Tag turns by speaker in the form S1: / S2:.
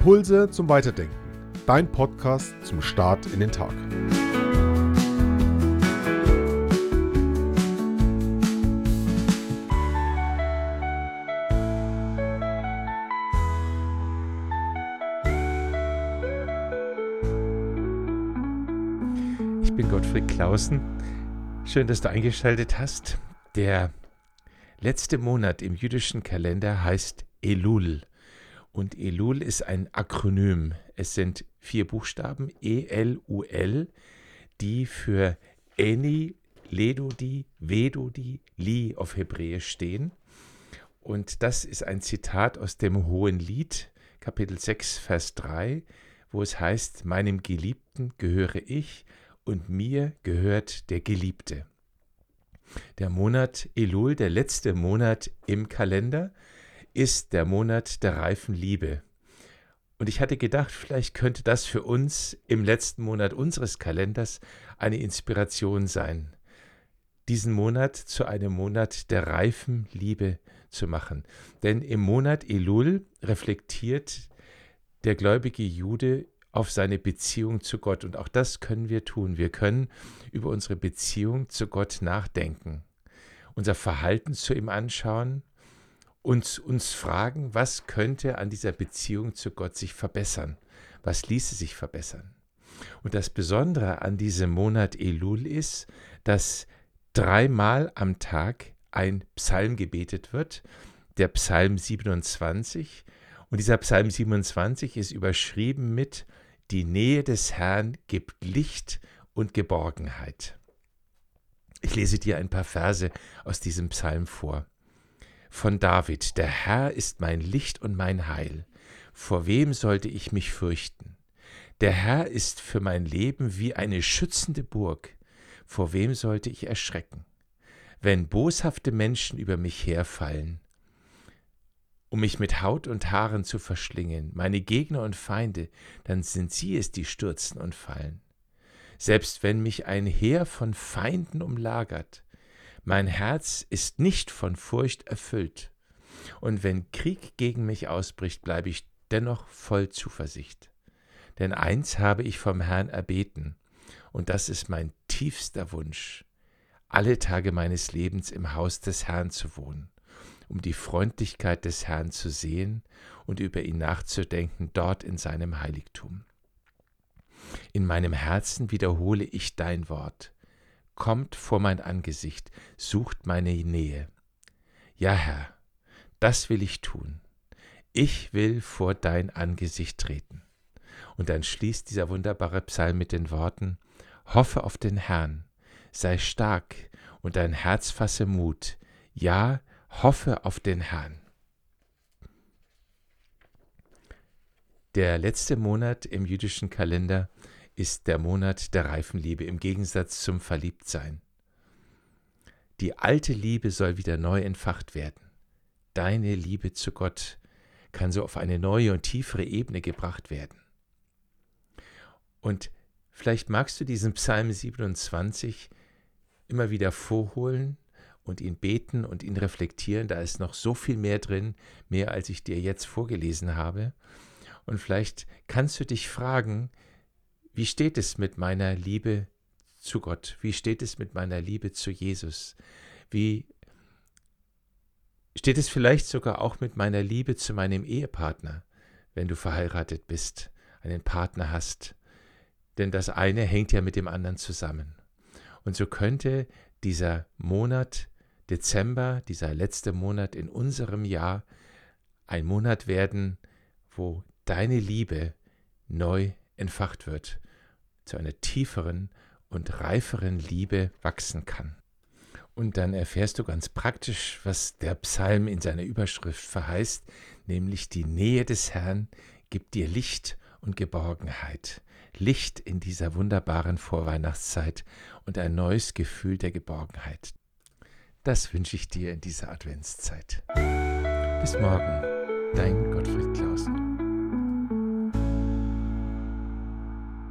S1: Impulse zum Weiterdenken. Dein Podcast zum Start in den Tag.
S2: Ich bin Gottfried Clausen. Schön, dass du eingeschaltet hast. Der letzte Monat im jüdischen Kalender heißt Elul. Und Elul ist ein Akronym. Es sind 4 Buchstaben, E-L-U-L, die für Eni, Ledodi, Vedodi, Li auf Hebräisch stehen. Und das ist ein Zitat aus dem Hohenlied, Kapitel 6, Vers 3, wo es heißt, meinem Geliebten gehöre ich und mir gehört der Geliebte. Der Monat Elul, der letzte Monat im Kalender, ist der Monat der reifen Liebe. Und ich hatte gedacht, vielleicht könnte das für uns im letzten Monat unseres Kalenders eine Inspiration sein, diesen Monat zu einem Monat der reifen Liebe zu machen. Denn im Monat Elul reflektiert der gläubige Jude auf seine Beziehung zu Gott. Und auch das können wir tun. Wir können über unsere Beziehung zu Gott nachdenken, unser Verhalten zu ihm anschauen, uns fragen, was könnte an dieser Beziehung zu Gott sich verbessern? Was ließe sich verbessern? Und das Besondere an diesem Monat Elul ist, dass 3-mal am Tag ein Psalm gebetet wird, der Psalm 27. Und dieser Psalm 27 ist überschrieben mit Die Nähe des Herrn gibt Licht und Geborgenheit. Ich lese dir ein paar Verse aus diesem Psalm vor. Von David: Der Herr ist mein Licht und mein Heil. Vor wem sollte ich mich fürchten? Der Herr ist für mein Leben wie eine schützende Burg. Vor wem sollte ich erschrecken? Wenn boshafte Menschen über mich herfallen, um mich mit Haut und Haaren zu verschlingen, meine Gegner und Feinde, dann sind sie es, die stürzen und fallen. Selbst wenn mich ein Heer von Feinden umlagert, mein Herz ist nicht von Furcht erfüllt. Und wenn Krieg gegen mich ausbricht, bleibe ich dennoch voll Zuversicht. Denn eins habe ich vom Herrn erbeten, und das ist mein tiefster Wunsch, alle Tage meines Lebens im Haus des Herrn zu wohnen, um die Freundlichkeit des Herrn zu sehen und über ihn nachzudenken, dort in seinem Heiligtum. In meinem Herzen wiederhole ich dein Wort. Kommt vor mein Angesicht, sucht meine Nähe. Ja, Herr, das will ich tun. Ich will vor dein Angesicht treten. Und dann schließt dieser wunderbare Psalm mit den Worten: Hoffe auf den Herrn, sei stark und dein Herz fasse Mut. Ja, hoffe auf den Herrn. Der letzte Monat im jüdischen Kalender ist der Monat der reifen Liebe, im Gegensatz zum Verliebtsein. Die alte Liebe soll wieder neu entfacht werden. Deine Liebe zu Gott kann so auf eine neue und tiefere Ebene gebracht werden. Und vielleicht magst du diesen Psalm 27 immer wieder vorholen und ihn beten und ihn reflektieren. Da ist noch so viel mehr drin, mehr als ich dir jetzt vorgelesen habe. Und vielleicht kannst du dich fragen, wie steht es mit meiner Liebe zu Gott? Wie steht es mit meiner Liebe zu Jesus? Wie steht es vielleicht sogar auch mit meiner Liebe zu meinem Ehepartner, wenn du verheiratet bist, einen Partner hast? Denn das eine hängt ja mit dem anderen zusammen. Und so könnte dieser Monat Dezember, dieser letzte Monat in unserem Jahr, ein Monat werden, wo deine Liebe neu entfacht wird, zu einer tieferen und reiferen Liebe wachsen kann. Und dann erfährst du ganz praktisch, was der Psalm in seiner Überschrift verheißt, nämlich die Nähe des Herrn gibt dir Licht und Geborgenheit. Licht in dieser wunderbaren Vorweihnachtszeit und ein neues Gefühl der Geborgenheit. Das wünsche ich dir in dieser Adventszeit. Bis morgen, dein Gottfried Clausen.